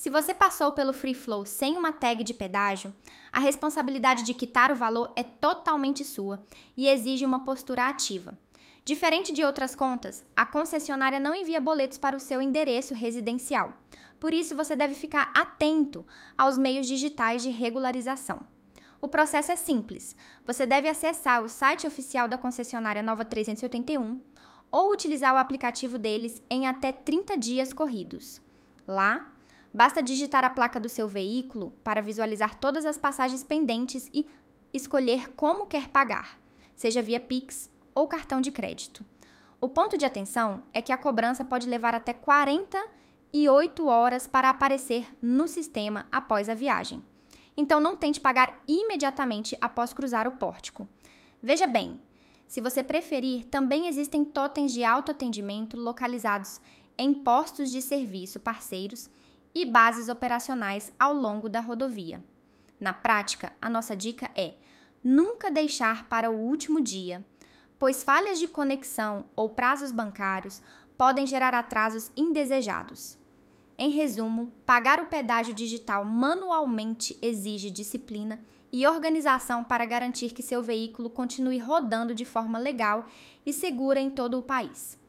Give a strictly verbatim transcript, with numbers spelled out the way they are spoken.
Se você passou pelo Free Flow sem uma tag de pedágio, a responsabilidade de quitar o valor é totalmente sua e exige uma postura ativa. Diferente de outras contas, a concessionária não envia boletos para o seu endereço residencial. Por isso, você deve ficar atento aos meios digitais de regularização. O processo é simples. Você deve acessar o site oficial da concessionária Nova trezentos e oitenta e um ou utilizar o aplicativo deles em até trinta dias corridos. Lá, basta digitar a placa do seu veículo para visualizar todas as passagens pendentes e escolher como quer pagar, seja via Pix ou cartão de crédito. O ponto de atenção é que a cobrança pode levar até quarenta e oito horas para aparecer no sistema após a viagem. Então não tente pagar imediatamente após cruzar o pórtico. Veja bem, se você preferir, também existem totens de autoatendimento localizados em postos de serviço parceiros e bases operacionais ao longo da rodovia. Na prática, a nossa dica é nunca deixar para o último dia, pois falhas de conexão ou prazos bancários podem gerar atrasos indesejados. Em resumo, pagar o pedágio digital manualmente exige disciplina e organização para garantir que seu veículo continue rodando de forma legal e segura em todo o país.